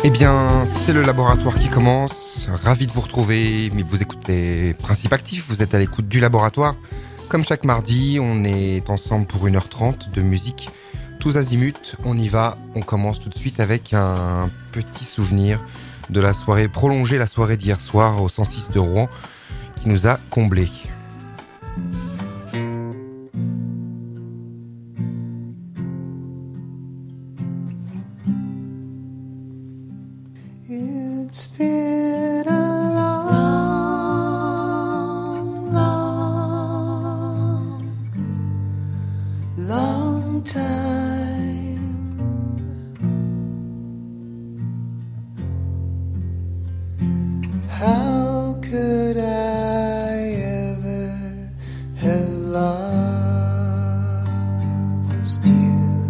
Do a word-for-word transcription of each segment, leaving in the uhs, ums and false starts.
Eh bien, c'est le laboratoire qui commence. Ravi de vous retrouver, mais vous écoutez Principe Actif, vous êtes à l'écoute du laboratoire. Comme chaque mardi, on est ensemble pour une heure trente de musique. Tous azimuts, on y va. On commence tout de suite avec un petit souvenir de la soirée prolongée, la soirée d'hier soir au cent six de Rouen, qui nous a comblés. It's been a long, long, long time. How could I ever have lost you?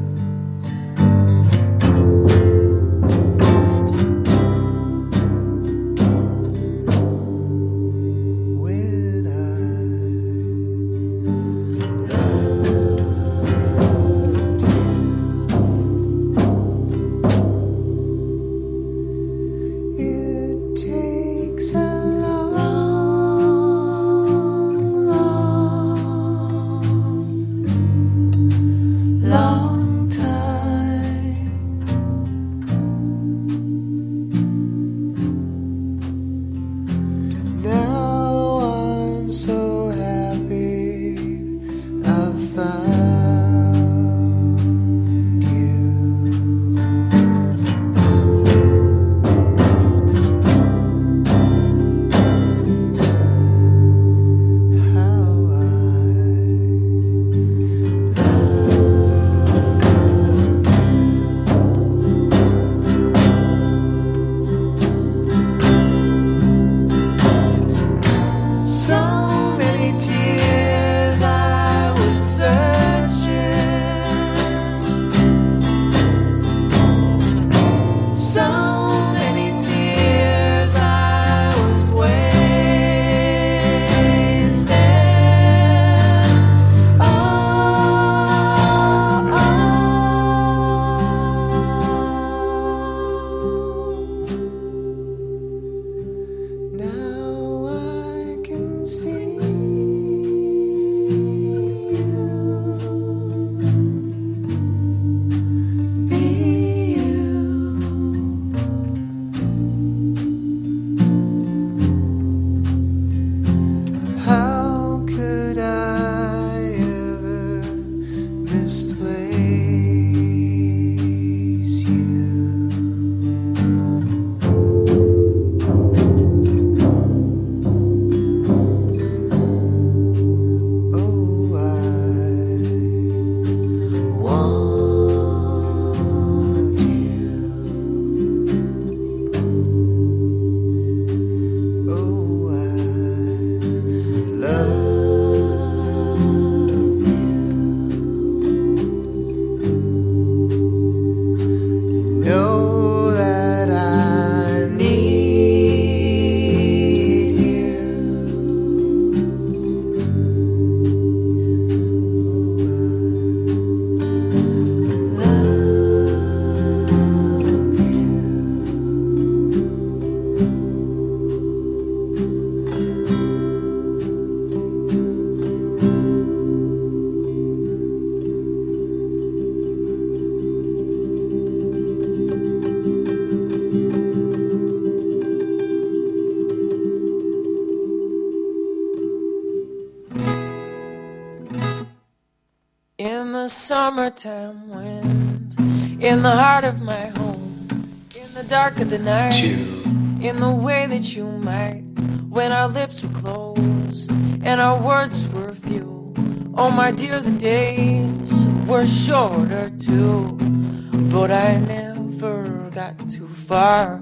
Summertime wind in the heart of my home, in the dark of the night, Two. In the way that you might, when our lips were closed and our words were few. Oh my dear, the days were shorter too, but I never got too far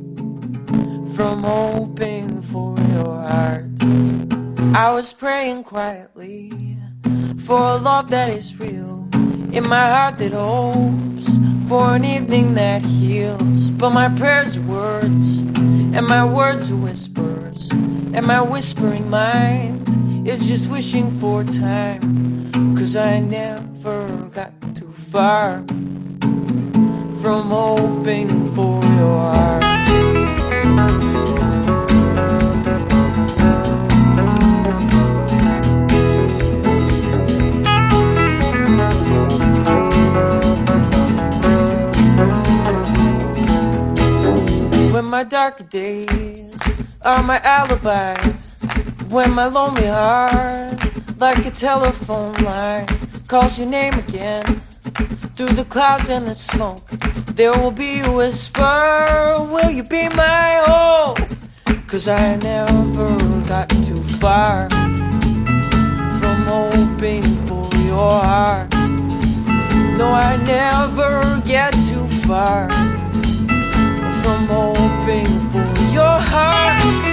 from hoping for your heart. I was praying quietly for a love that is real, in my heart that hopes for an evening that heals. But my prayers are words, and my words are whispers, and my whispering mind is just wishing for time, 'cause I never got too far from hoping for your heart. When my darker days are my alibi, when my lonely heart, like a telephone line, calls your name again, through the clouds and the smoke, there will be a whisper, will you be my hope? Cause I never got too far from hoping for your heart. No, I never get too far from hoping for your heart.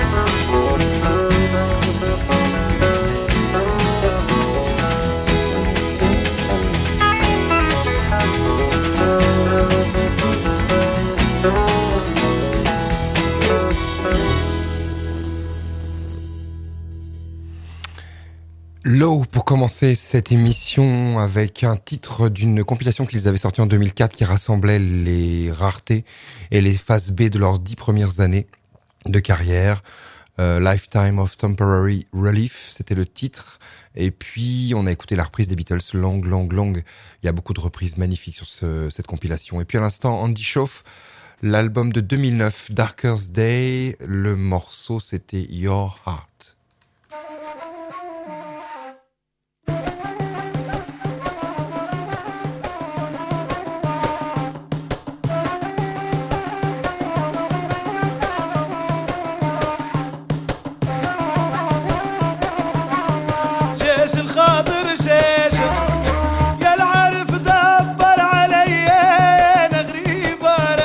Low pour commencer cette émission avec un titre d'une compilation qu'ils avaient sortie en deux mille quatre qui rassemblait les raretés et les phases B de leurs dix premières années de carrière. Euh, Lifetime of Temporary Relief, c'était le titre. Et puis on a écouté la reprise des Beatles, Long, Long, Long. Il y a beaucoup de reprises magnifiques sur ce, cette compilation. Et puis à l'instant, Andy Shauf, l'album de deux mille neuf, Darker's Day. Le morceau, c'était Your Heart.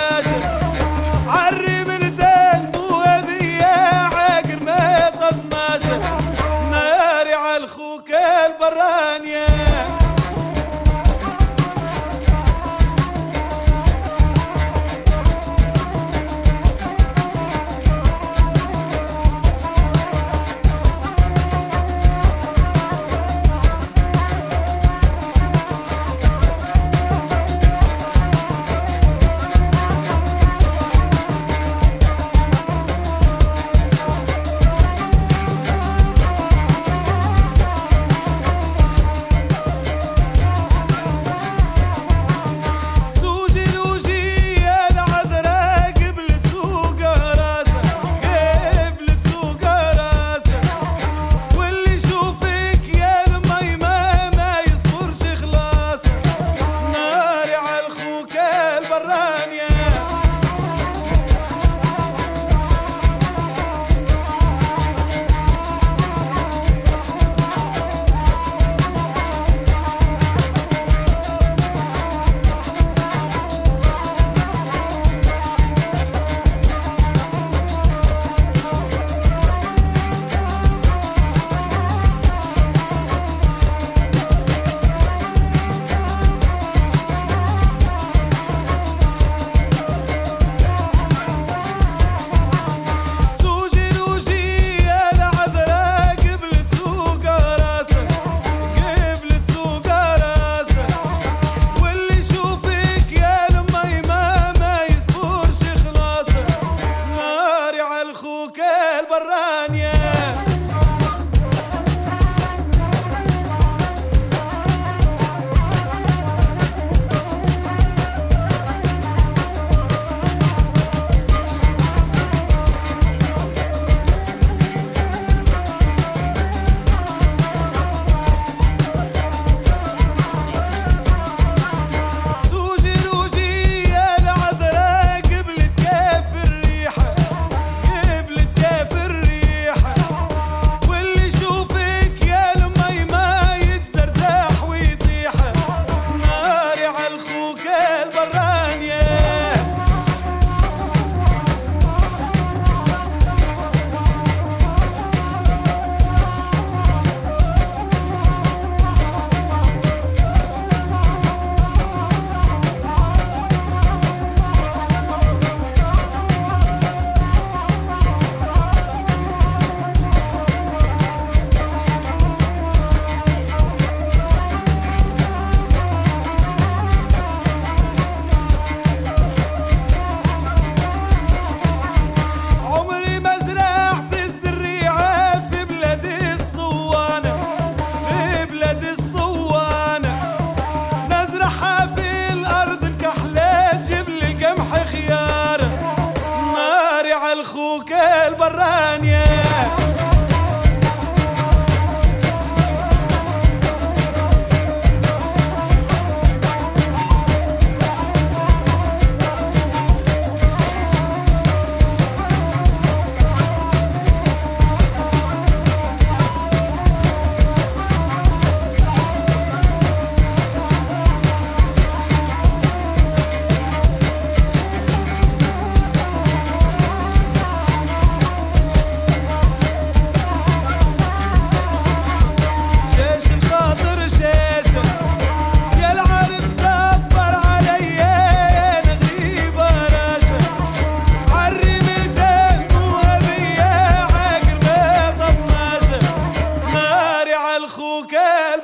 ما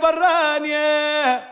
فرانية.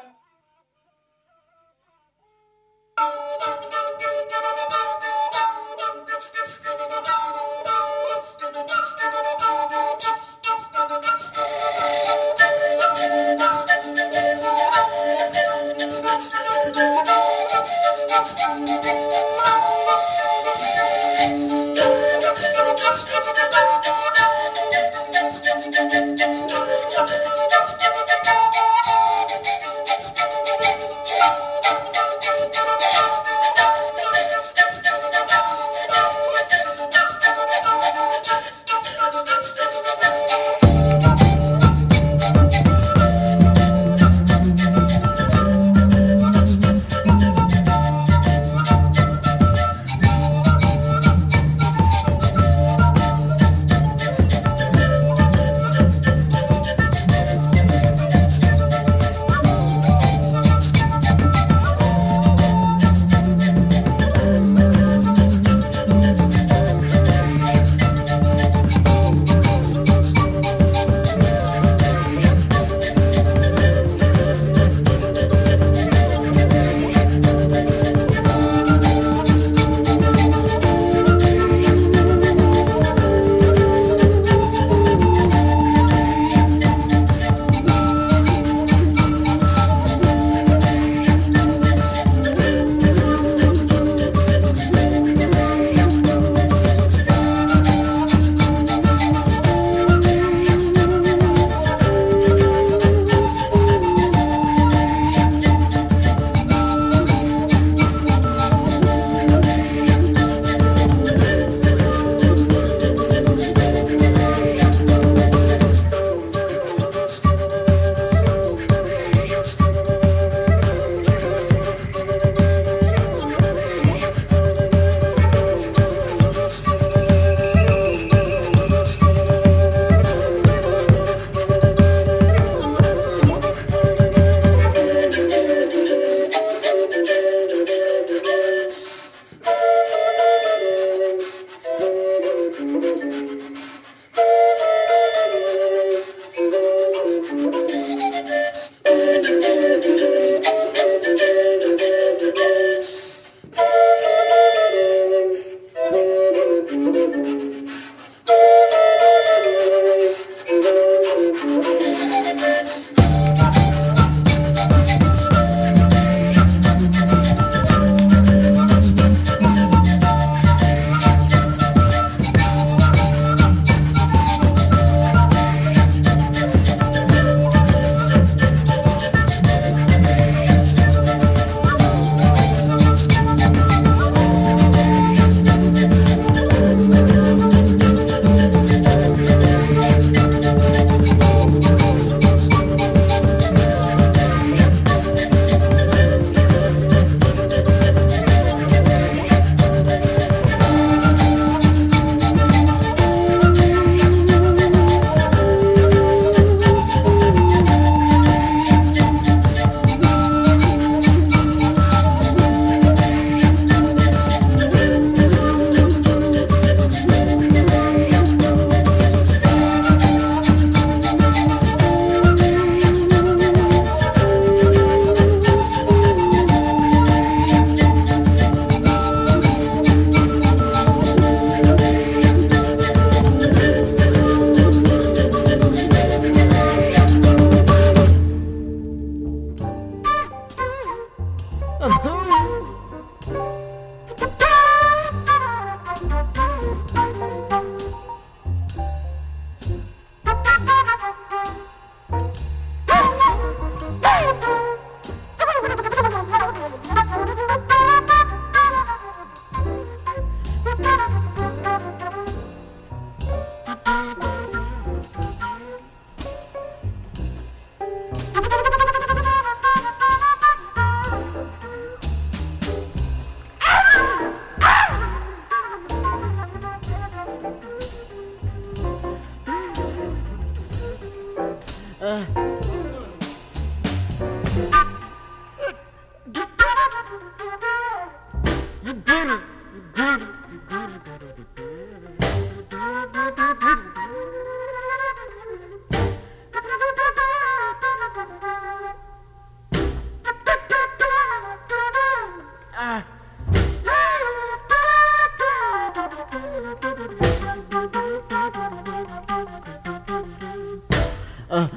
Uh.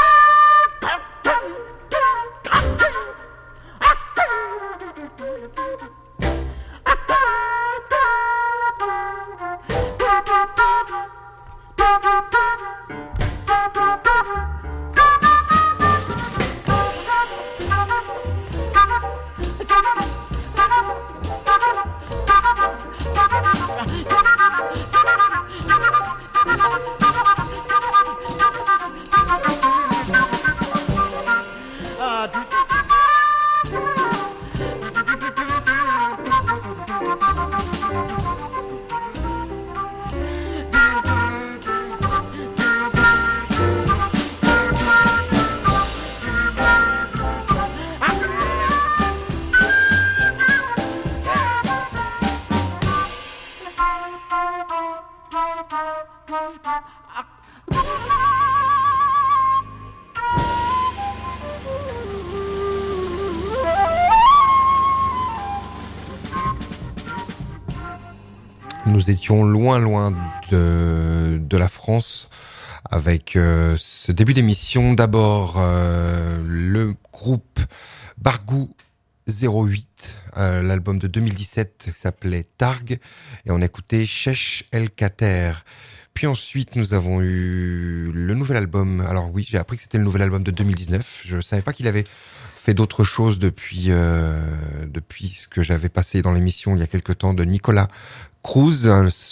Nous étions loin, loin de, de la France avec euh, ce début d'émission. D'abord, euh, le groupe Bargou zéro huit, euh, l'album de deux mille dix-sept qui s'appelait Targ, et on a écouté Chesh El Kater. Puis ensuite, nous avons eu le nouvel album. Alors oui, j'ai appris que c'était le nouvel album de deux mille dix-neuf. Je ne savais pas qu'il avait fait d'autres choses depuis, euh, depuis ce que j'avais passé dans l'émission il y a quelque temps de Nicolas Cruz,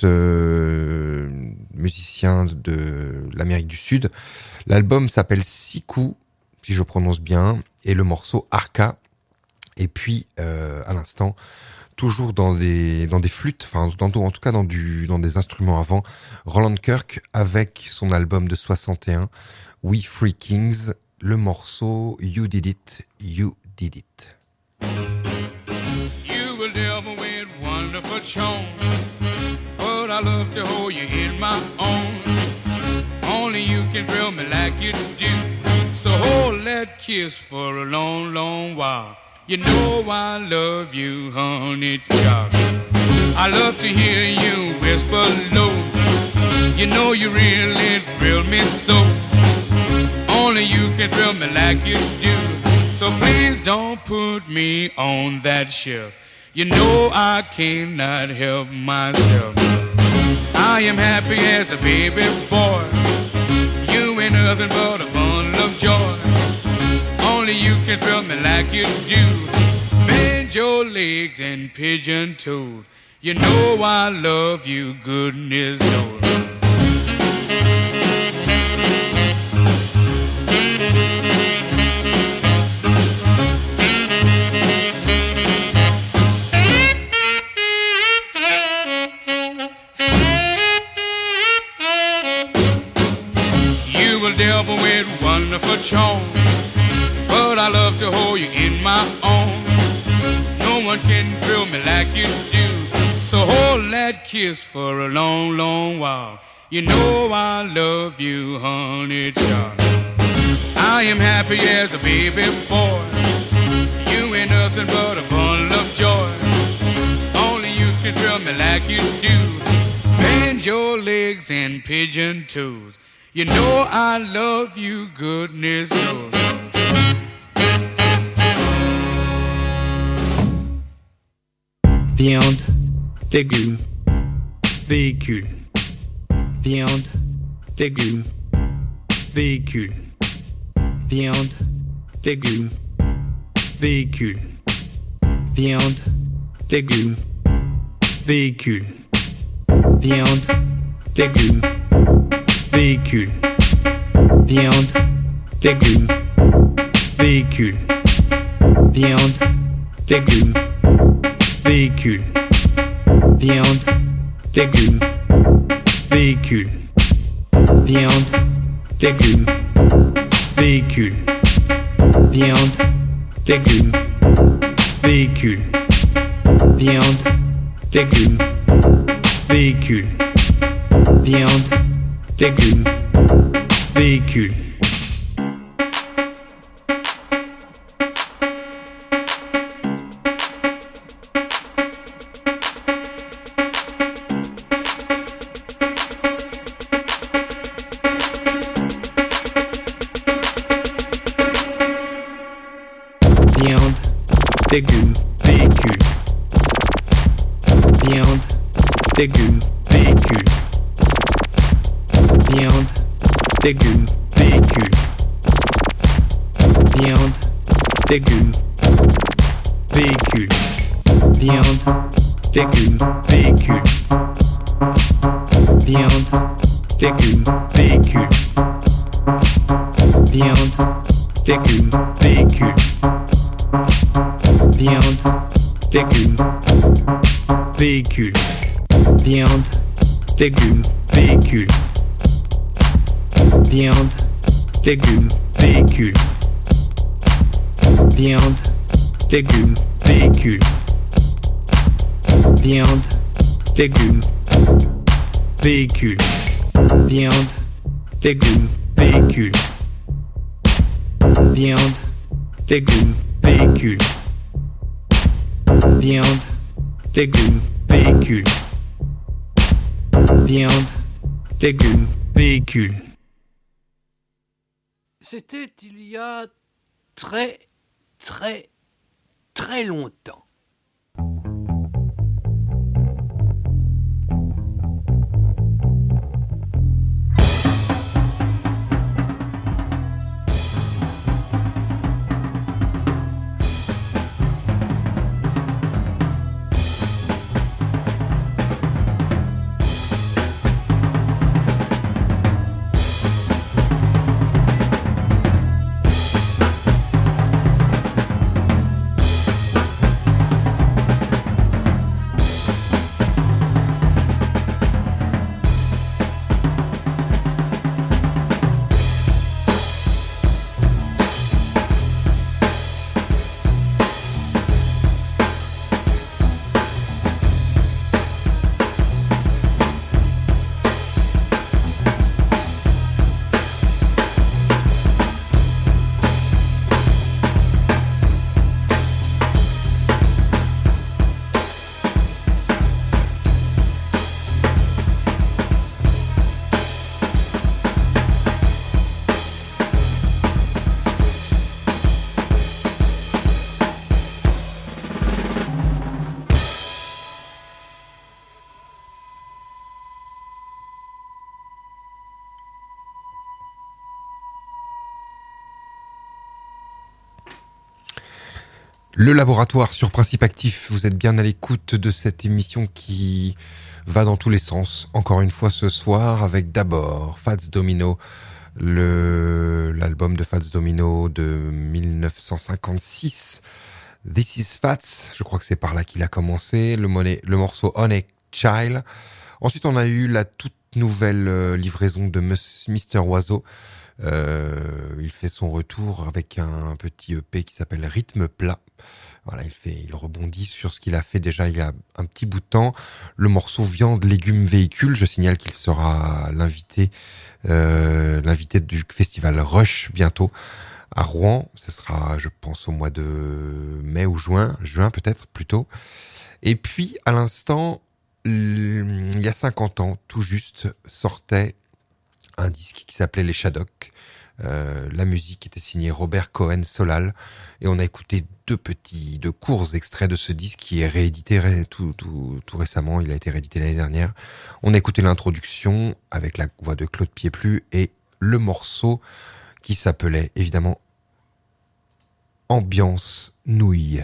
ce musicien de l'Amérique du Sud. L'album s'appelle Siku, si je prononce bien, et le morceau Arca. Et puis, euh, à l'instant, toujours dans des dans des flûtes, enfin dans, en tout cas dans du dans des instruments avant, Roland Kirk avec son album de soixante et un, We Free Kings, le morceau You Did It, You Did It. You will never win wonderful tone, but I love to hold you in my own. Only you can thrill me like you do, so hold that kiss for a long, long while. You know I love you, honey child. I love to hear you whisper low. You know you really thrill me so. Only you can thrill me like you do. So please don't put me on that shelf. You know I cannot help myself. I am happy as a baby boy. You ain't nothing but a bundle of joy. Only you can thrill me like you do. Bend your legs and pigeon toed. You know I love you, goodness knows. You will devil with wonderful charm, but I love to hold you in my arms. No one can thrill me like you do, so hold that kiss for a long, long while. You know I love you, honey child. I am happy as a baby boy. You ain't nothing but a bundle of joy. Only you can thrill me like you do. Bend your legs and pigeon toes. You know I love you, goodness knows. Viande, légumes, véhicule. Viande, légumes, véhicule. Viande, légumes, véhicule. Viande, légumes, véhicule. Viande, légumes, véhicule. Viande, légumes, véhicule. Viande, légumes, véhicule. Viande, légumes, véhicule. Viande, légumes, véhicule. Viande, légumes, véhicule. Viande, légumes, véhicule. Viande, légumes, véhicule. légumes, véhicule. Viande, légumes, véhicule. Viande, légumes, véhicule. Viande, légumes, véhicule. Viande, légumes, véhicule. Viande, légumes, véhicule. Viande, légumes, véhicule. Viande, légumes, véhicule. Viande, légumes, véhicule. Viande, légumes, véhicule. Viande, légumes, véhicule. Viande, légumes, véhicule. Viande, légumes, véhicule. Viande, légumes, véhicule. Viande, légumes, véhicule. Viande, légumes, véhicule. C'était il y a très, très, très longtemps. Le laboratoire sur Principe Actif, vous êtes bien à l'écoute de cette émission qui va dans tous les sens. Encore une fois ce soir avec d'abord Fats Domino, le, l'album de Fats Domino de dix-neuf cent cinquante-six. This is Fats, je crois que c'est par là qu'il a commencé, le, monnaie, le morceau Honey Child. Ensuite on a eu la toute nouvelle livraison de Mister Oiseau. Euh, il fait son retour avec un petit E P qui s'appelle Rythme Plat. Voilà, il fait, il rebondit sur ce qu'il a fait déjà il y a un petit bout de temps. Le morceau Viande, légumes, véhicule. Je signale qu'il sera l'invité, euh, l'invité du festival Rush bientôt à Rouen. Ce sera, je pense, au mois de mai ou juin, juin peut-être plutôt. Et puis, à l'instant, il y a cinquante ans, tout juste, sortait un disque qui s'appelait Les Shadocks. Euh, la musique était signée Robert Cohen Solal et on a écouté deux petits, deux courts extraits de ce disque qui est réédité ré, tout, tout, tout récemment. Il a été réédité l'année dernière. On a écouté l'introduction avec la voix de Claude Pieplu et le morceau qui s'appelait évidemment Ambiance Nouille.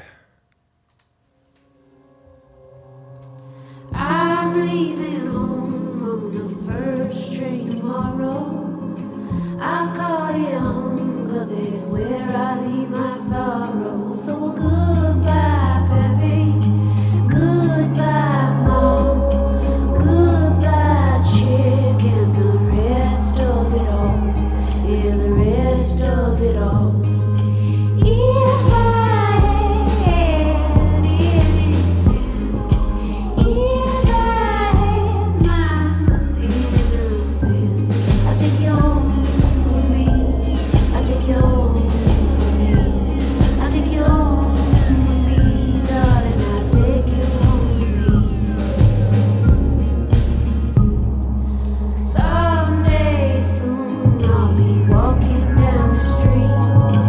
I'm leaving home on the first train tomorrow. I call it home cause it's where I leave my sorrow. So goodbye, baby. Goodbye, mom. Goodbye, chick. And the rest of it all. Yeah, the rest of it all. If I had any sense, if I had my innocence, I'd take you home with me. I'd take you home with me. I'd take you home with me, darling. I'd take you home with me. Someday soon I'll be walking down the street.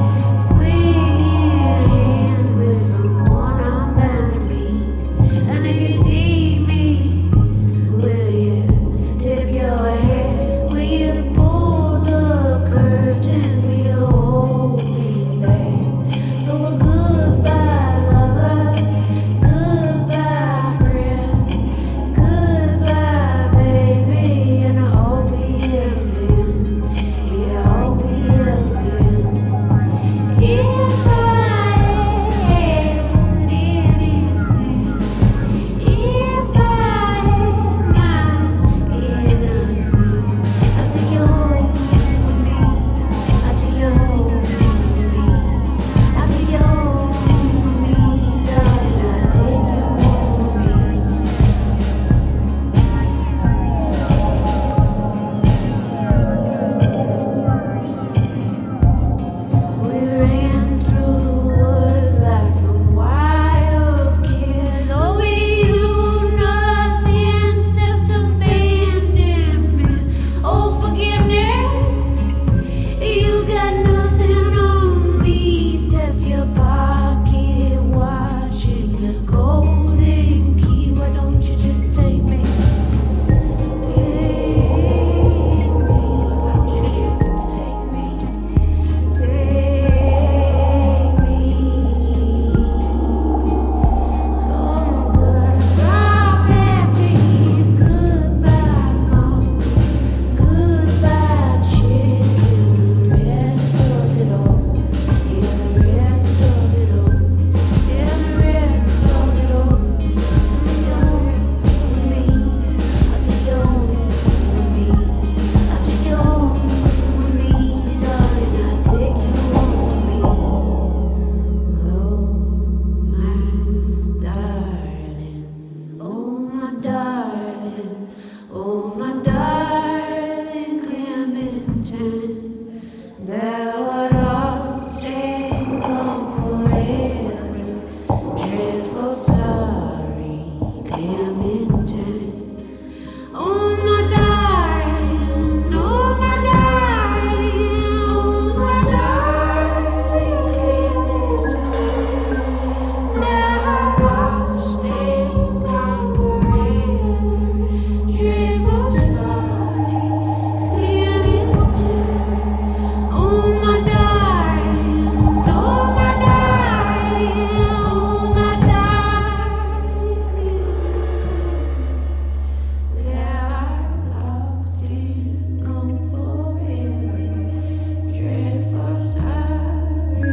There were lost and gone forever. Dreadful sorry, Clementine. Oh my darling, oh my darling, oh my darling Clementine. There are lost and gone forever. Dreadful sorry, Clementine. Oh my darling, oh my darling, oh my darling Clementine. There are lost and gone forever. Dreadful sorry,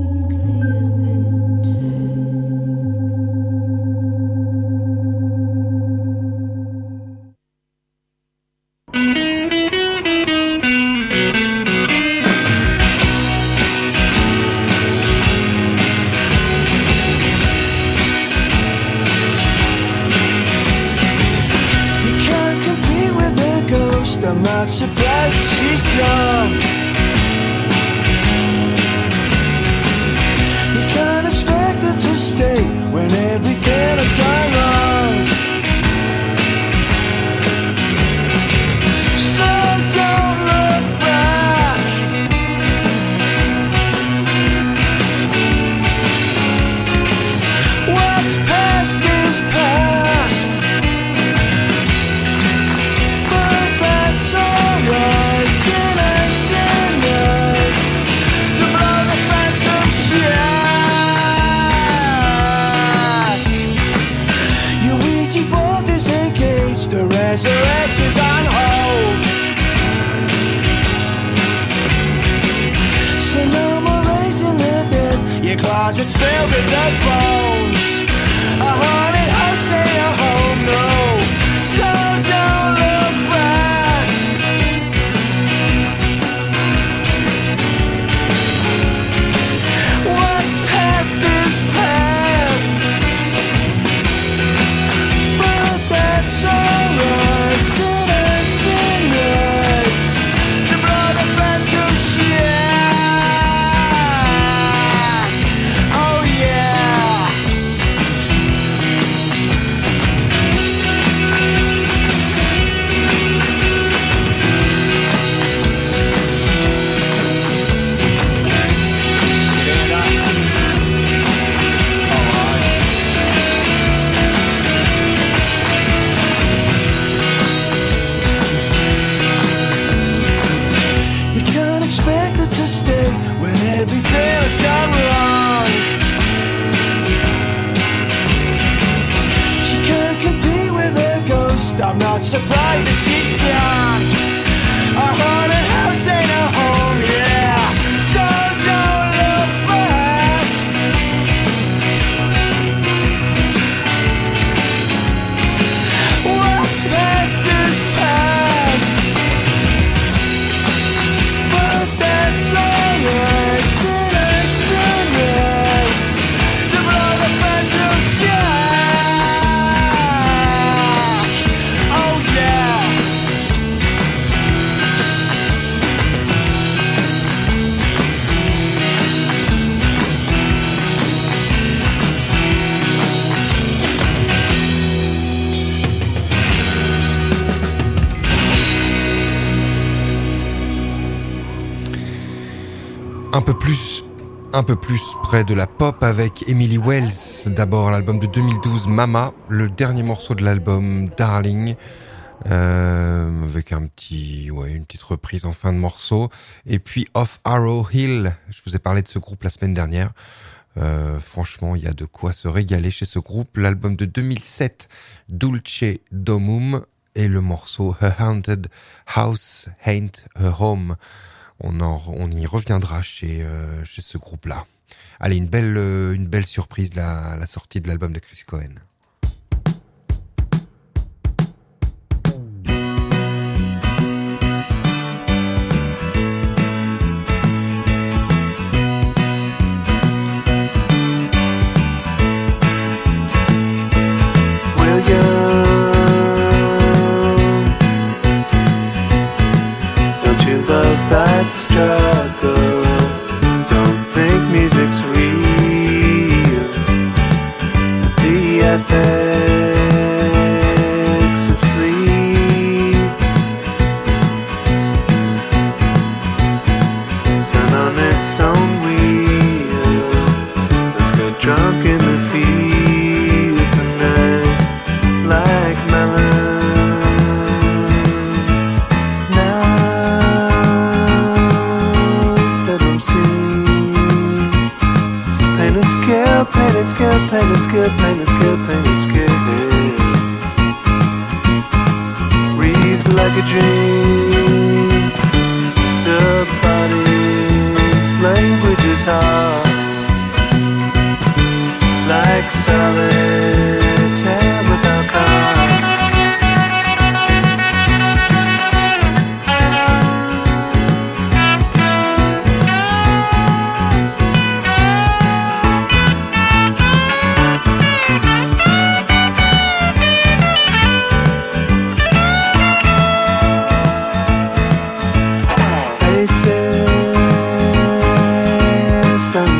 You can't compete with a ghost. I'm not surprised that she's gone. You can't expect her to stay when everything has gone wrong. So don't look back. What's past is past. But that's alright. Tonight, tonight, to blow the phantom shack. Your Ouija board is engaged. The resurrect is on hold. So no more raising the dead. Your closet's filled with dead bones. A haunted house ain't a home, no. So don't look back. What's past is past. But that's alright. Tonight, tonight, to blow the phantom shack. Oh yeah. You can't expect her to stay when everything has gone wrong. She can't compete with a ghost. I'm not surprised that she's gone. A haunted house ain't a home, yeah. So don't look back. What's past is past. But that's alright. Tonight, tonight, to blow the phantom shack. Oh yeah. Un peu plus, un peu plus près de la pop avec Emily Wells. D'abord l'album de deux mille douze, Mama, le dernier morceau de l'album, Darling, euh, avec un petit, ouais, une petite reprise en fin de morceau. Et puis Off Arrow Hill, je vous ai parlé de ce groupe la semaine dernière. Euh, franchement, il y a de quoi se régaler chez ce groupe. L'album de deux mille sept, Dulce Domum, et le morceau Her Haunted House Ain't Her Home. On, en, on y reviendra chez, euh, chez ce groupe-là. Allez, une belle, euh, une belle surprise, la, la sortie de l'album de Chris Cohen. That struck pain, it's good, pain, it's good, pain, it's good, pain, it's good. Breathe like a dream. The body's language is hard, like solitaire without cards. Faces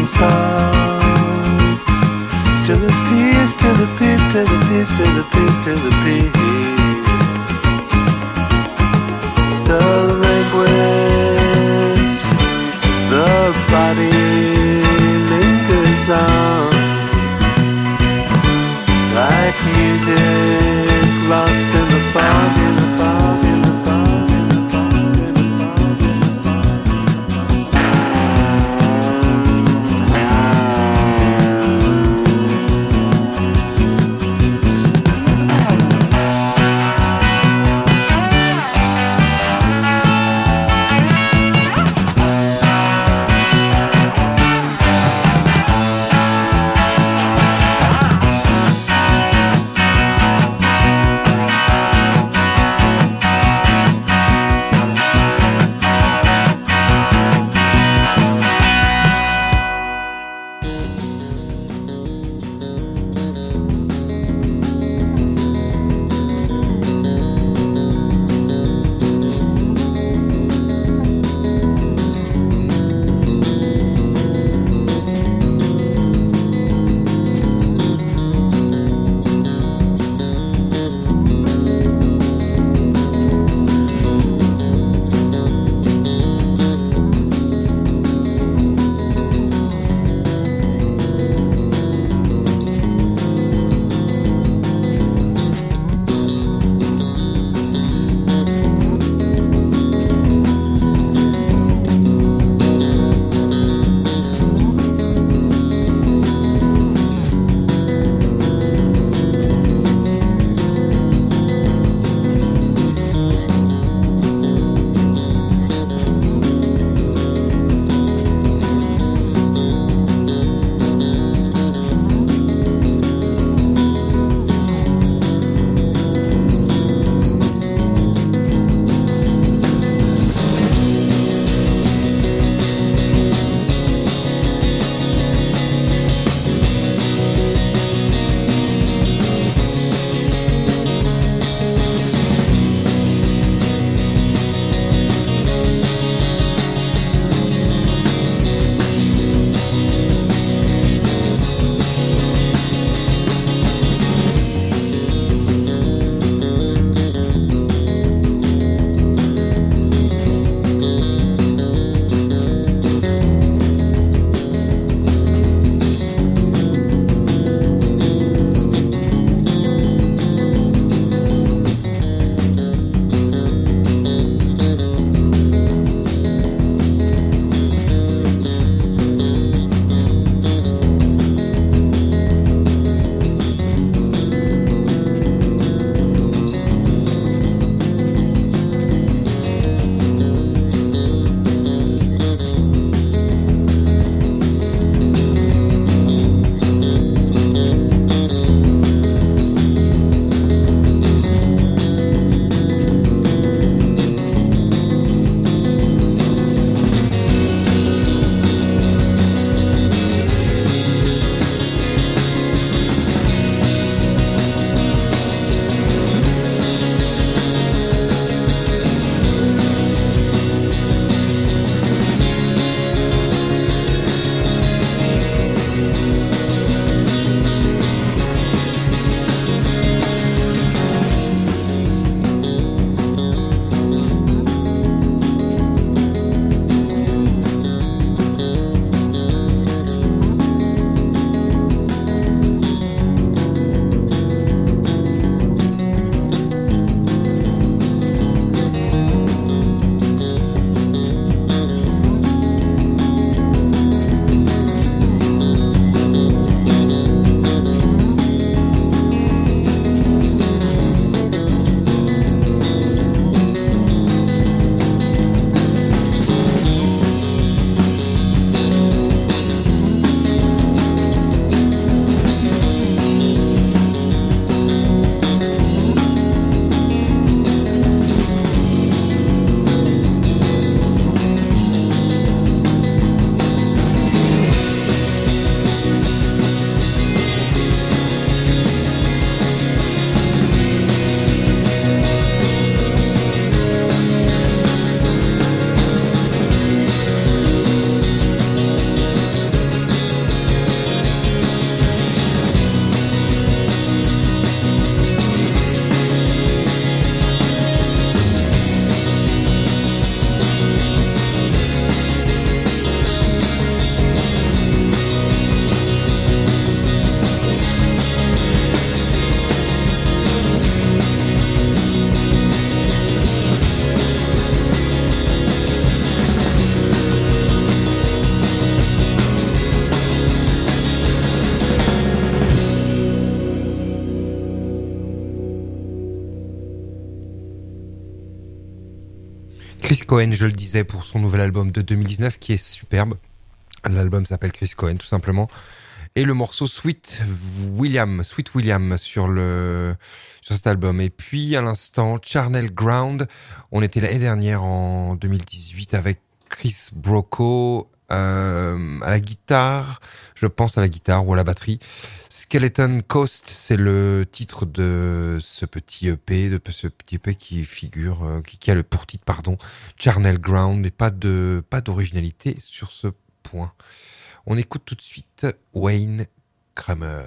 Cohen, je le disais, pour son nouvel album de deux mille dix-neuf qui est superbe. L'album s'appelle Chris Cohen tout simplement. Et le morceau Sweet William, Sweet William sur le sur cet album. Et puis à l'instant, Charnel Ground. On était l'année dernière en deux mille dix-huit avec Chris Brokaw euh, à la guitare, je pense à la guitare ou à la batterie. Skeleton Coast, c'est le titre de ce petit E P, de ce petit E P qui figure, euh, qui, qui a le pour titre, pardon, Charnel Ground, et pas de pas d'originalité sur ce point. On écoute tout de suite Wayne Kramer.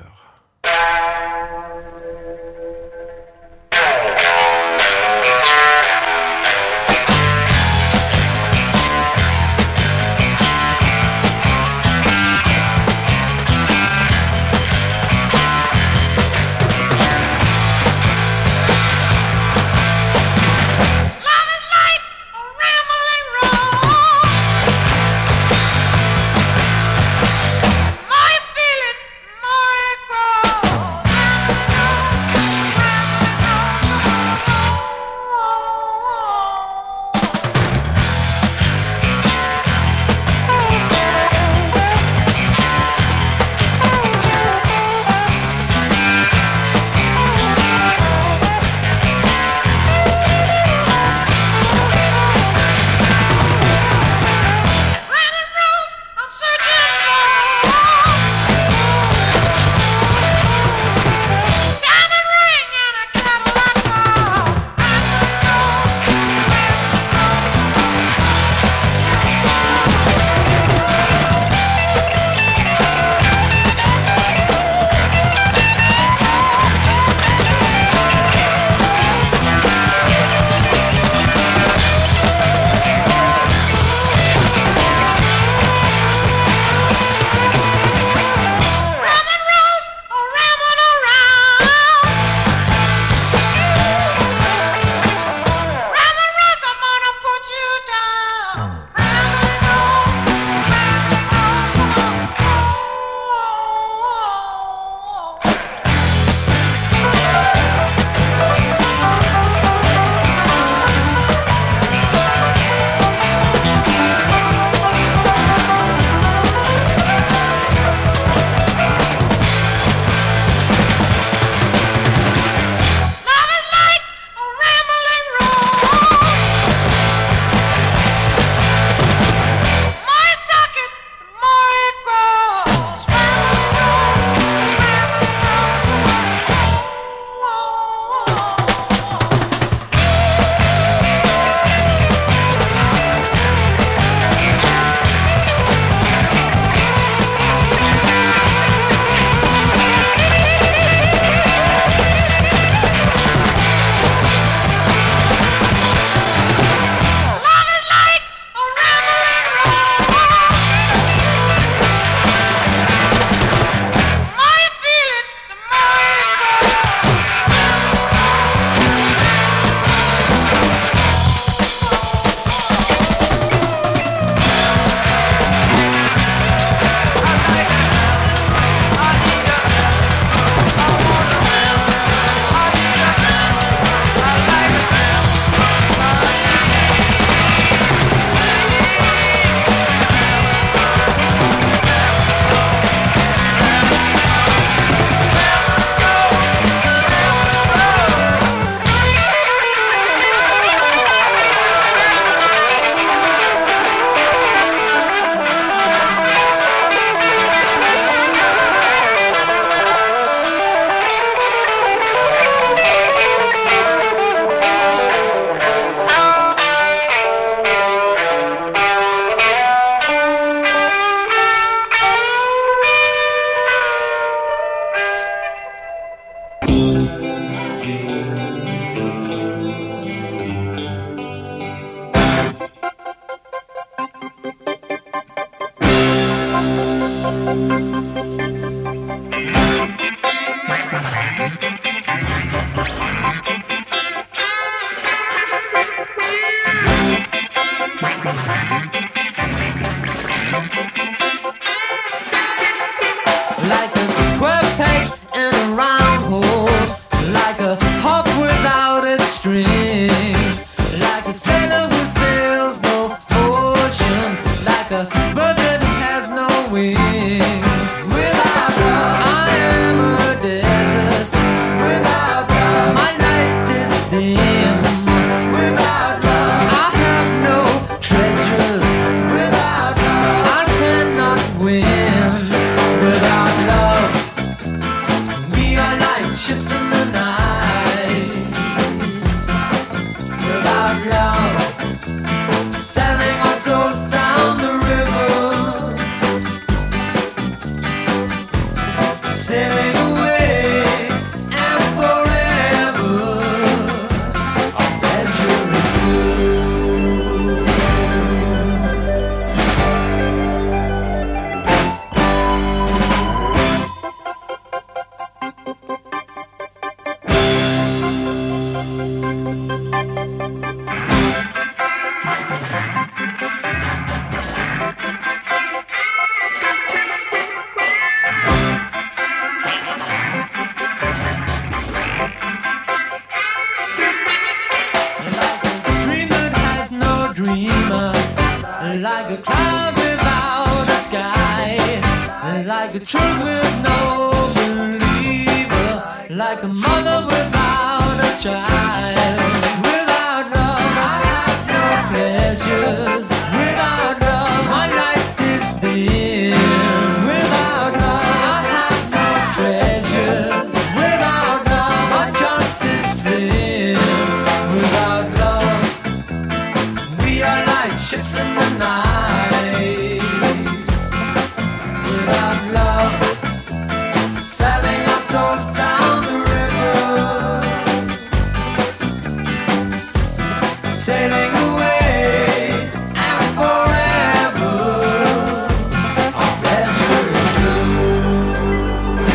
More you feel it, more it grows. a bird that has no wings. Without love, I am a desert. Without love, my night is dim. Without love, I have no treasures. Without love, I cannot win. Without love, we are like ships in the night. Without love, sailing our souls down the river, sailing away and forever. Our pleasure is good. Dream that has no dreamer, like a cloud without a sky, like a truth with no believer, like a mother without a child. Without love, I have no pleasures. Without love, my life is dim. Without love, I have no treasures. Without love, my chance is slim. Without love, we are like ships in the night. Without love, sailing our souls down the river, sailing away and forever. Our pleasure is good.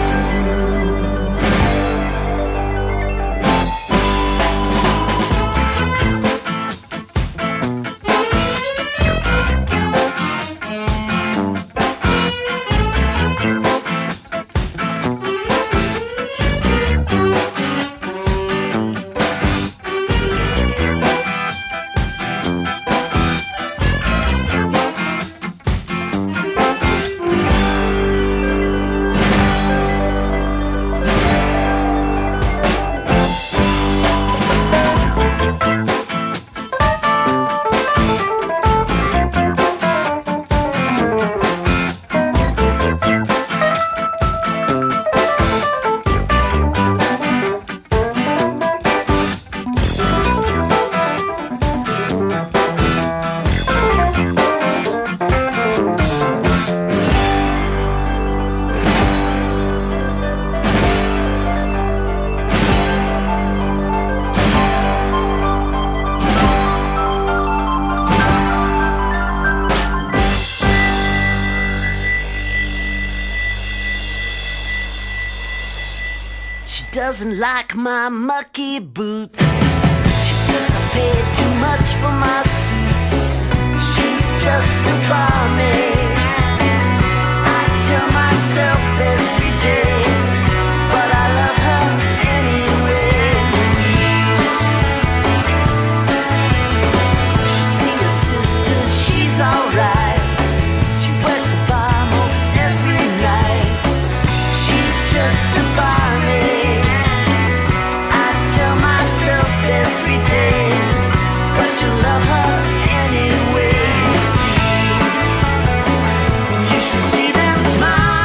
She doesn't like my mucky boots. She thinks I pay too much for my suits. She's just a barmaid. I tell myself every day, but I love her anyways. Should see her sister, she's alright. She works a bar most every night. She's just a barmaid. I tell myself every day, but you love her anyway. You see, you should see them smile.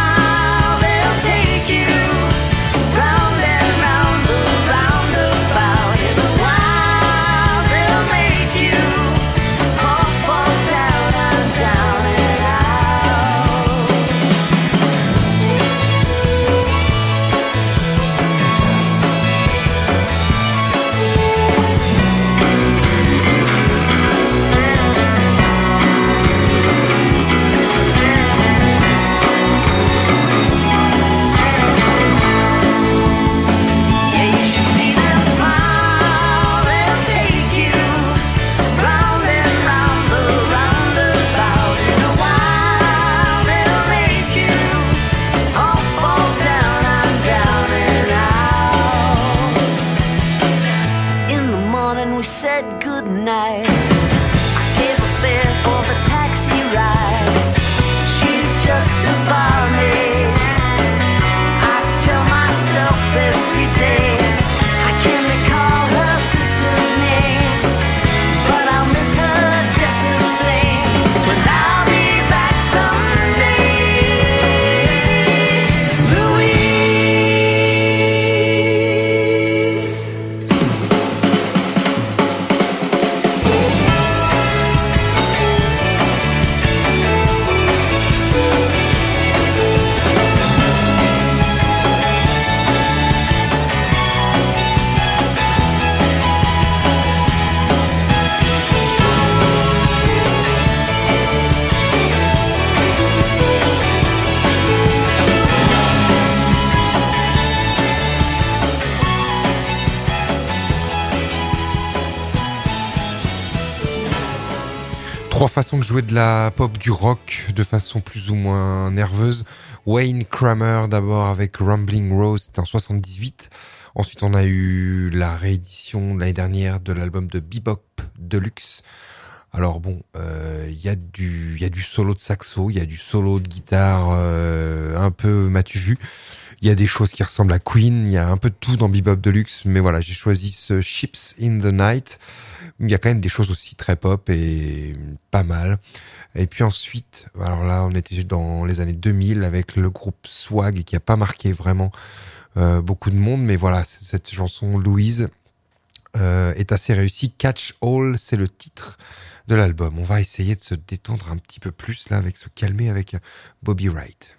Trois façons de jouer de la pop, du rock de façon plus ou moins nerveuse. Wayne Kramer d'abord avec Rumbling Rose, c'était en soixante-dix-huit. Ensuite on a eu la réédition l'année dernière de l'album de Bebop Deluxe. Alors bon, il euh, y a du, il y a du solo de saxo, il y a du solo de guitare euh, un peu m'as-tu vu. Il y a des choses qui ressemblent à Queen, il y a un peu de tout dans Bebop Deluxe, mais voilà, j'ai choisi ce Ships in the Night. Il y a quand même des choses aussi très pop et pas mal. Et puis ensuite, alors là, on était dans les années deux mille avec le groupe Swag qui a pas marqué vraiment euh, beaucoup de monde, mais voilà, cette chanson Louise euh, est assez réussie. Catch All, c'est le titre de l'album. On va essayer de se détendre un petit peu plus là, avec se calmer avec Bobby Wright.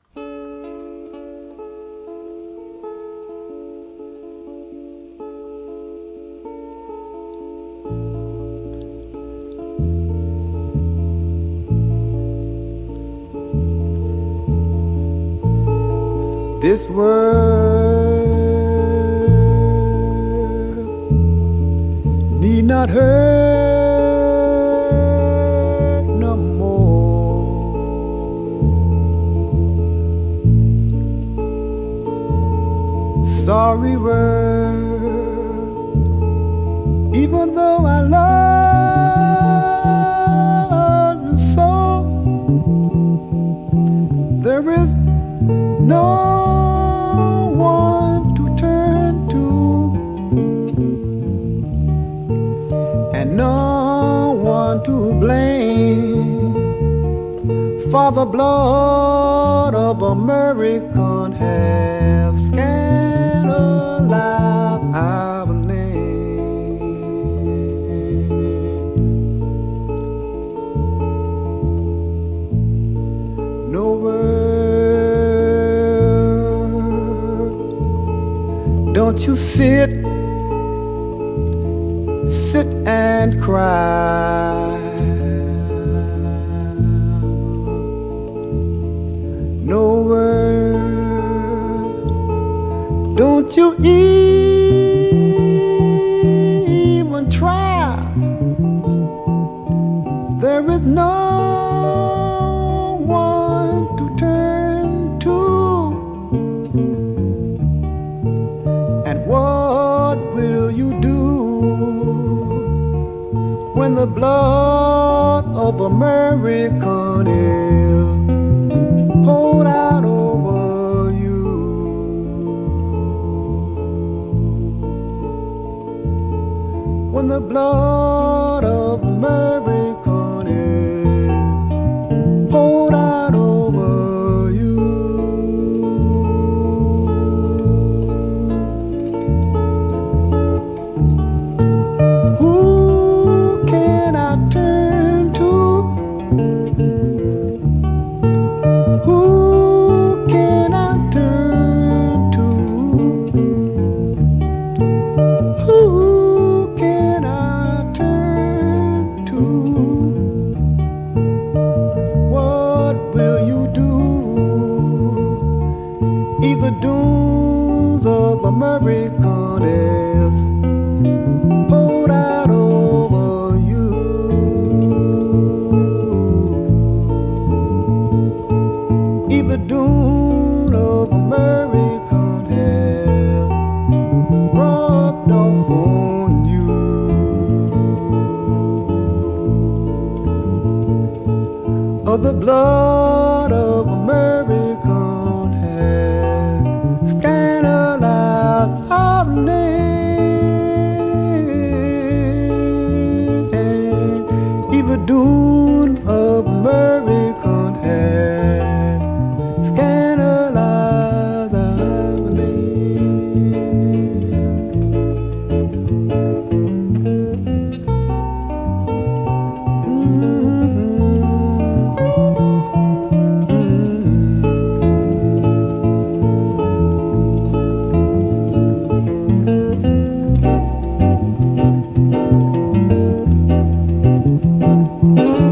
This world need not hurt no more. Sorry world, even though I love you so, there is no to blame for the blood of American have scandalized our name. No word, don't you sit, sit and cry. No word, don't you even try. There is no one to turn to. And what will you do when the blood of American is poured out over you? When the blood of American is poured out over you. Who can I turn to? Who can I turn to? Who can I turn to? What will you do? Either dooms of American is poured out over you. Either doom of American has rubbed off on you. Or the blood of American has scandalized our name. Either doom of American has scandalized our name. Mm-hmm.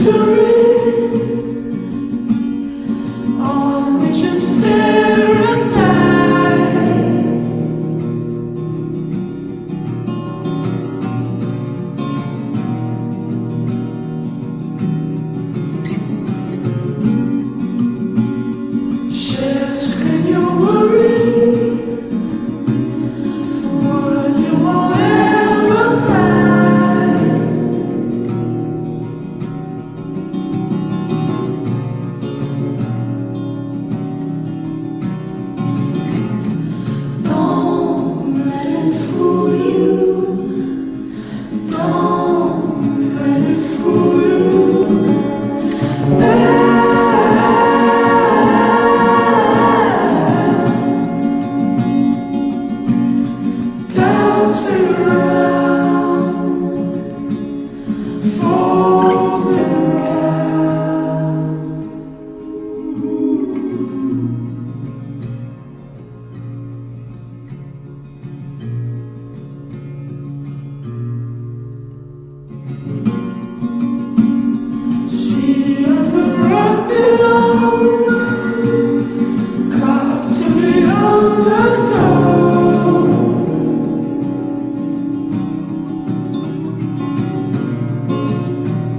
Don't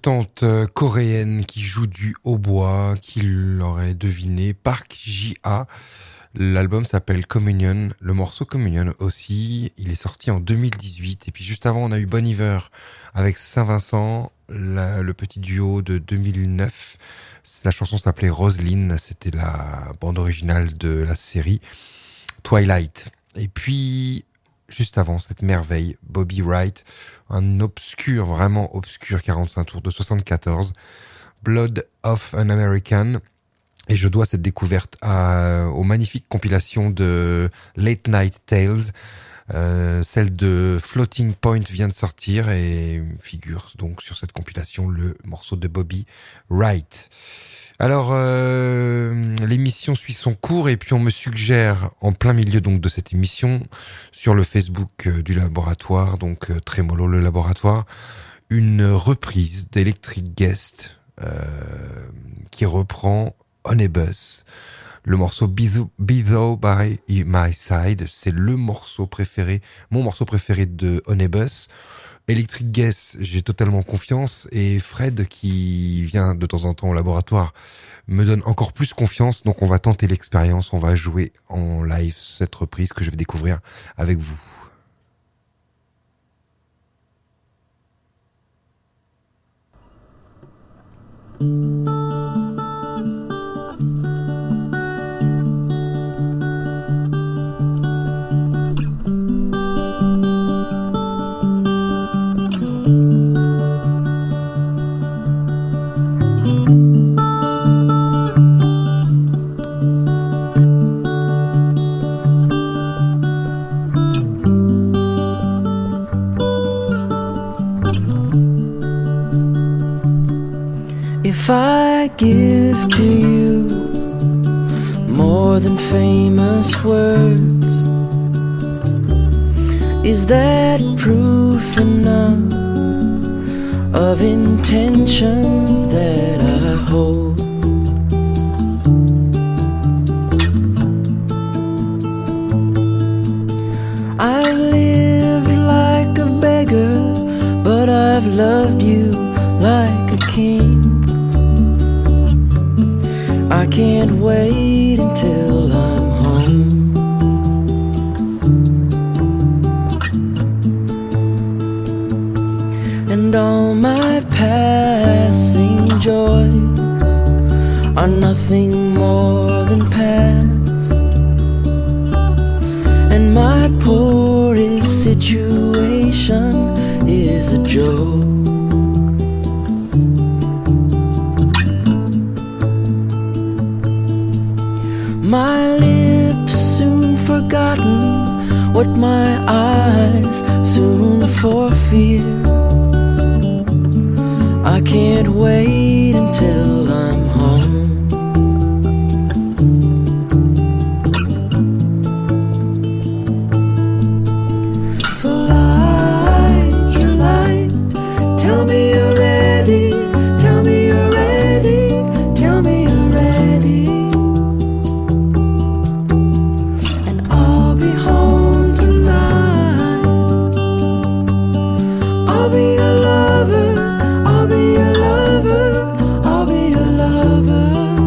virevoltante euh, coréenne qui joue du hautbois, qui l'aurait deviné, Park Ji-ha. L'album s'appelle Communion, le morceau Communion aussi, il est sorti en deux mille dix-huit. Et puis juste avant, on a eu Bon Iver avec Saint-Vincent, la, le petit duo de deux mille neuf. La chanson s'appelait Roseline, c'était la bande originale de la série Twilight. Et puis, juste avant, cette merveille, Bobby Wright, un obscur, vraiment obscur quarante-cinq tours de soixante-quatorze, Blood of an American. Et je dois cette découverte à, aux magnifiques compilations de Late Night Tales. Euh, celle de Floating Point vient de sortir et figure donc sur cette compilation le morceau de Bobby Wright. Alors, euh, l'émission suit son cours et puis on me suggère en plein milieu donc de cette émission sur le Facebook euh, du laboratoire, donc euh, Trémolo le laboratoire, une reprise d'Electric Guest euh, qui reprend Honey-Bus, le morceau Be Thou by My Side. C'est le morceau préféré, mon morceau préféré de Honey-Bus. Electric Guest, j'ai totalement confiance, et Fred, qui vient de temps en temps au laboratoire, me donne encore plus confiance. Donc on va tenter l'expérience, on va jouer en live cette reprise que je vais découvrir avec vous. If I give to you more than famous words, is that proof enough of intentions that I hold? I've lived like a beggar, but I've loved you like a king. I can't wait until I'm home. And all my passing joys are nothing more than past, and my poorest situation is a joke. My lips soon forgotten, what my eyes soon for fear. I can't wait until I'm home. So light your light, tell me you're ready, tell me you're ready, tell me you're ready. I'll be home tonight. I'll be a lover, I'll be a lover, I'll be a lover.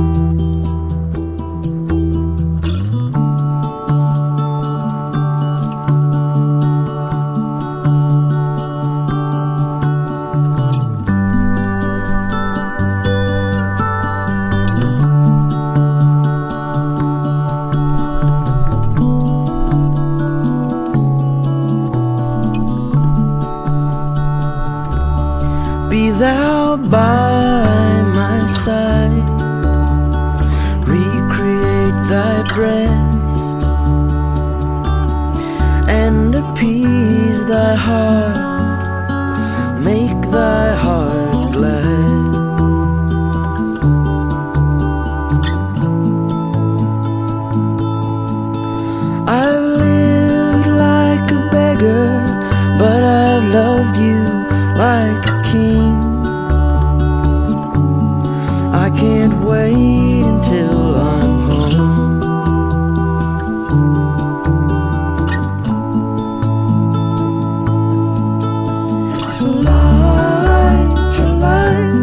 Be thou by my side, recreate thy breast, and appease thy heart, make thy heart glad. I've lived like a beggar, but I've loved you like a king. I can't wait until I'm home. So light your light,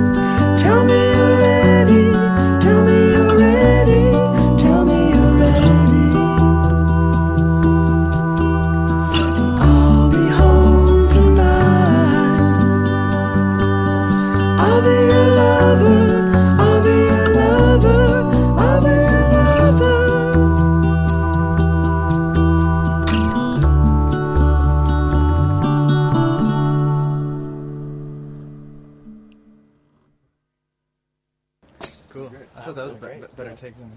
better take them.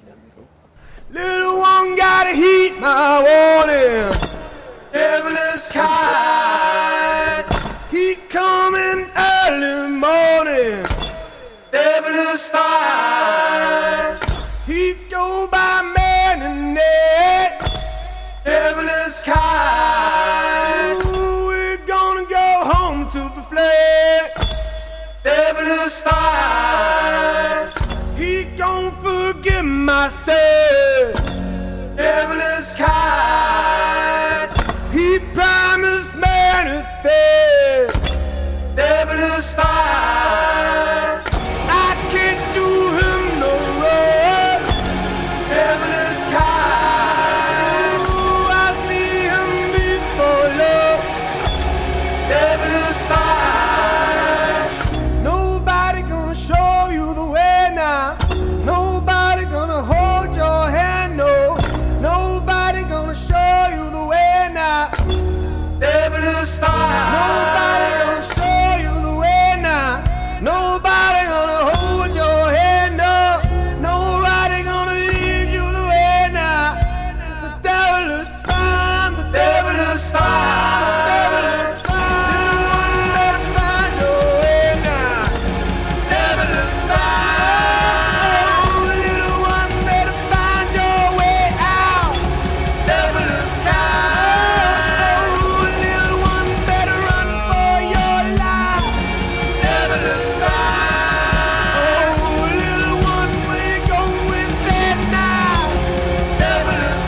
Little one gotta heat my warning. Devilish kind. He coming early morning. Devilish fine. He go by man and net. Devilish kind. Ooh, we're gonna go home to the flag. Devilish fine. He gon' forgive my sin. Devilish kind. He promised many things. Devilish fine. I can't do him no wrong. Devilish kind. Ooh, I see him before love. Devilish fine. Nobody gonna show you the way now. Nobody gonna hold your hand, no. Nobody gonna show you the way now. Devilish fire. Nobody gonna show you the way now. Nobody gonna hold your hand, no. Nobody gonna lead you the way now. The devil is fine. The devil is fine. The devil is fine. Find your way now. Devil is fine. Oh, little one, better find your way out. Devil is kind. Oh, little one, better run for your life. Devil is fine. Oh, little one, we're going bed now. Devil is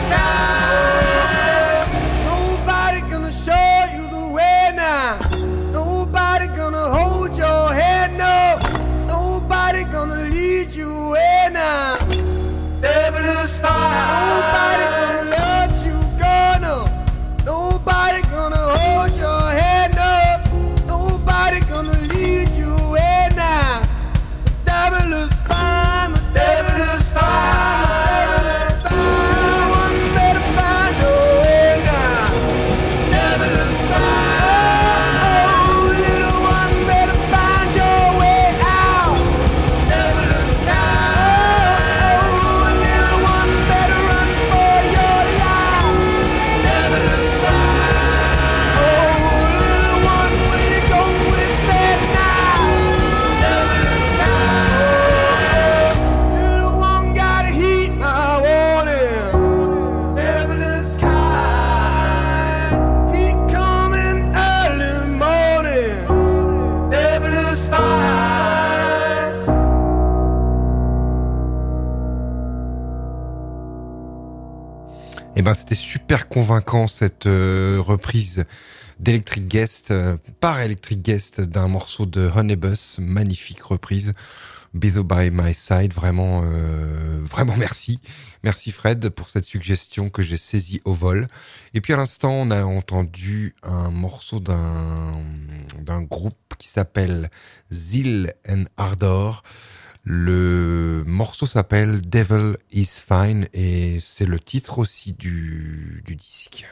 kind. Nobody gonna show you the way now. Nobody gonna hold your hand, no. Nobody gonna lead you away now. Devil is fine. Nobody gonna let you go, no. Nobody gonna hold your hand, no. Nobody gonna lead you away now. The devil is fine. The devil is fine. The devil is fine. One better find your way now. Devil is fine. Oh, little one, better find your way out. Devil is kind. Oh, little one, better run for your life. Devil is fine. Oh, little one, we're going bed now. Devil is kind. Little one gotta heat my warning. Devil is kind. He coming early morning. Devil is fine. Eh ben, c'était super convaincant cette euh, reprise d'Electric Guest, euh, par Electric Guest, d'un morceau de Honeybus, magnifique reprise. Be Thou By My Side, vraiment, euh, vraiment merci. Merci Fred pour cette suggestion que j'ai saisie au vol. Et puis à l'instant, on a entendu un morceau d'un, d'un groupe qui s'appelle Zeal and Ardor. Le morceau s'appelle Devil Is Fine et c'est le titre aussi du, du disque.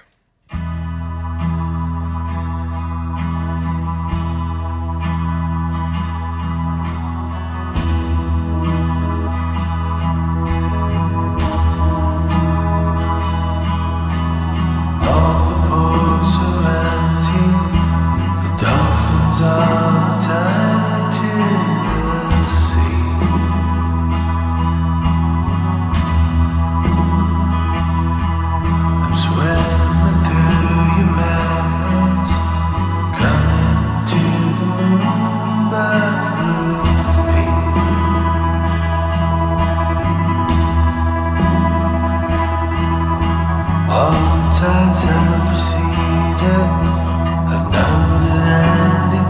Tides have receded. I've noted ending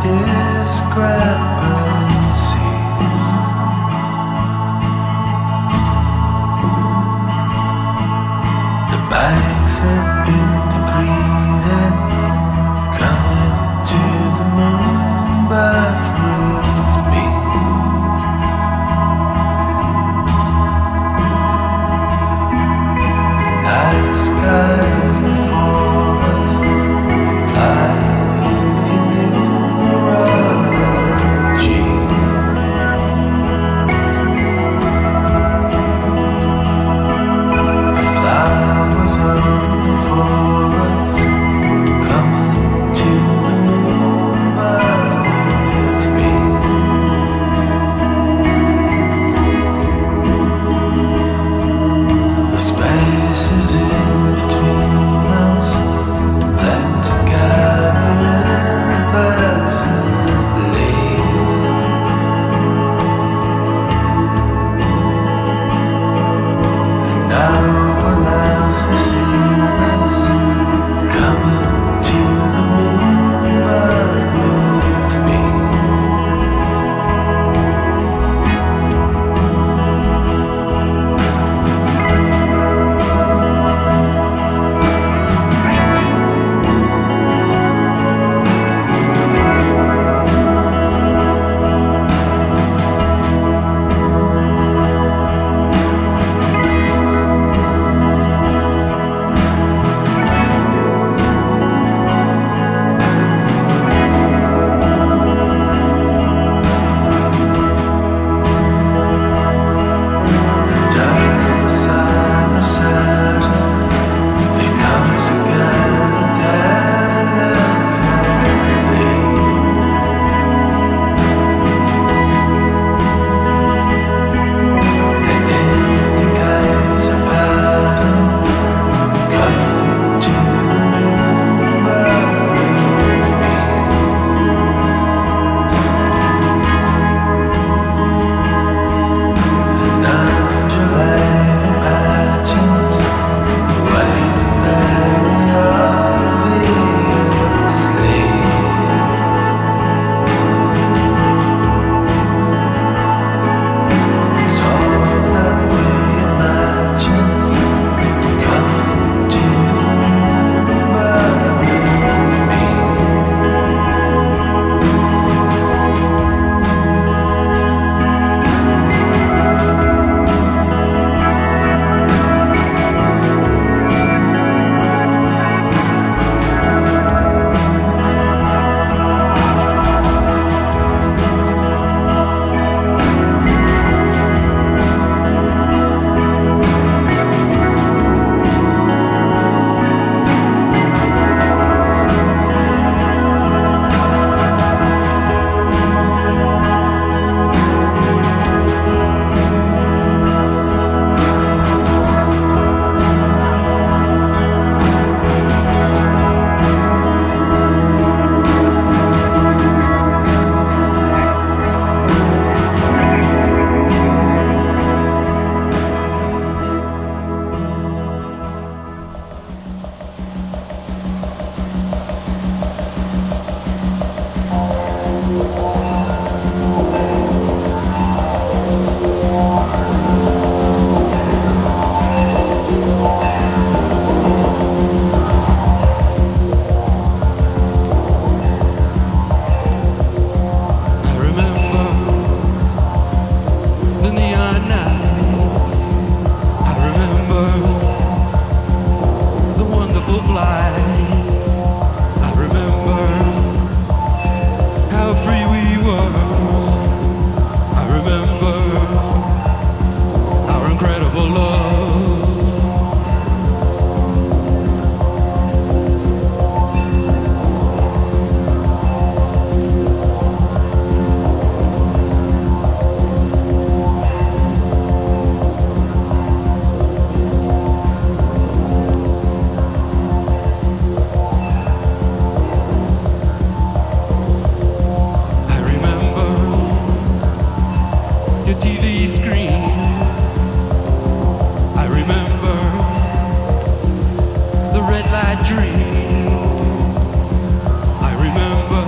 discrepancies. The banks have been depleted. Coming to the moon back with me. The night sky wonderful flights. I remember how free we were. I remember our incredible love. T V screen. I remember the red light dream. I remember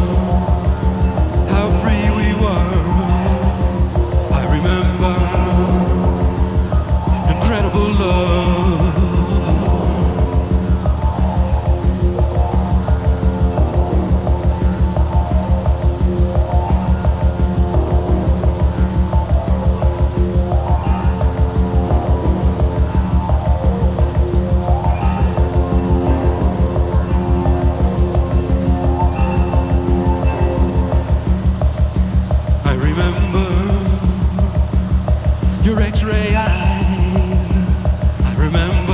how free we were. I remember incredible love. X-ray eyes. I remember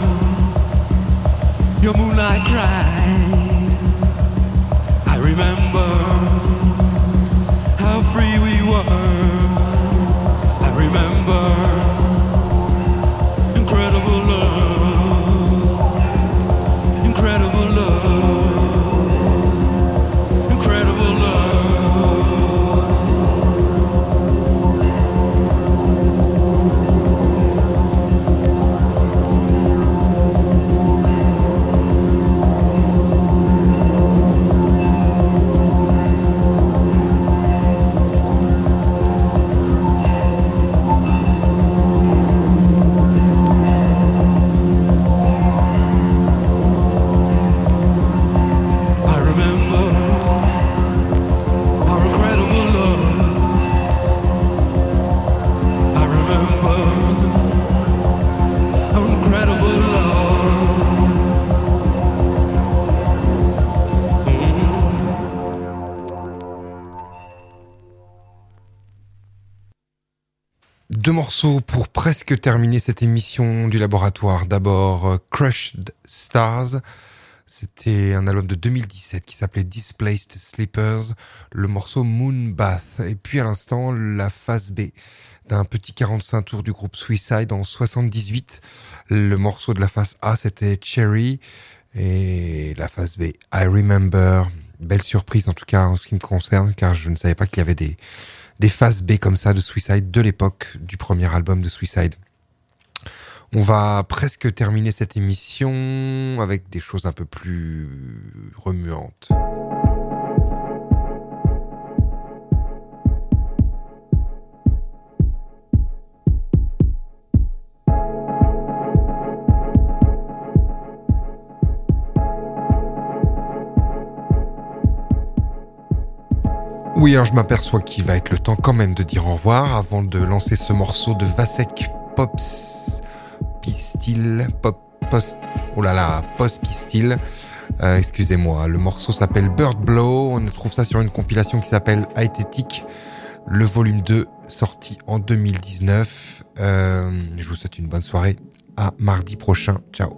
your moonlight cries. I remember how free we were. I remember incredible love, incredible love, incredible love. Deux morceaux pour presque terminer cette émission du laboratoire. D'abord, euh, Crushed Stars. C'était un album de deux mille dix-sept qui s'appelait Displaced Sleepers. Le morceau Moonbath. Et puis à l'instant, la phase B d'un petit quarante-cinq tours du groupe Suicide en soixante-dix-huit. Le morceau de la phase A, c'était Cherry. Et la phase B, I Remember. Belle surprise en tout cas en ce qui me concerne, car je ne savais pas qu'il y avait des... des phases B comme ça de Suicide de l'époque du premier album de Suicide. On va presque terminer cette émission avec des choses un peu plus remuantes. Oui, alors je m'aperçois qu'il va être le temps quand même de dire au revoir avant de lancer ce morceau de Vasek Pops Pistil, Pop Post, oh là là, Post Pistil. Euh, excusez-moi, le morceau s'appelle Bird Blow. On trouve ça sur une compilation qui s'appelle Aesthetic, le volume deux, sorti en deux mille dix-neuf. Euh, je vous souhaite une bonne soirée. À mardi prochain. Ciao.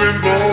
and go.